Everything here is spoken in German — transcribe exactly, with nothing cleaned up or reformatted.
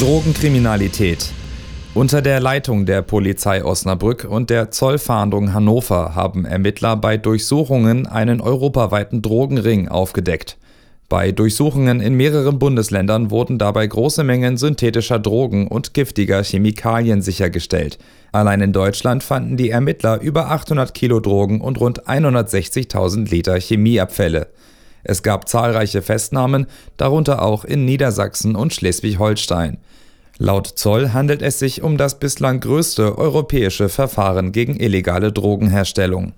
Drogenkriminalität. Unter der Leitung der Polizei Osnabrück und der Zollfahndung Hannover haben Ermittler bei Durchsuchungen einen europaweiten Drogenring aufgedeckt. Bei Durchsuchungen in mehreren Bundesländern wurden dabei große Mengen synthetischer Drogen und giftiger Chemikalien sichergestellt. Allein in Deutschland fanden die Ermittler über achthundert Kilo Drogen und rund hundertsechzigtausend Liter Chemieabfälle. Es gab zahlreiche Festnahmen, darunter auch in Niedersachsen und Schleswig-Holstein. Laut Zoll handelt es sich um das bislang größte europäische Verfahren gegen illegale Drogenherstellung.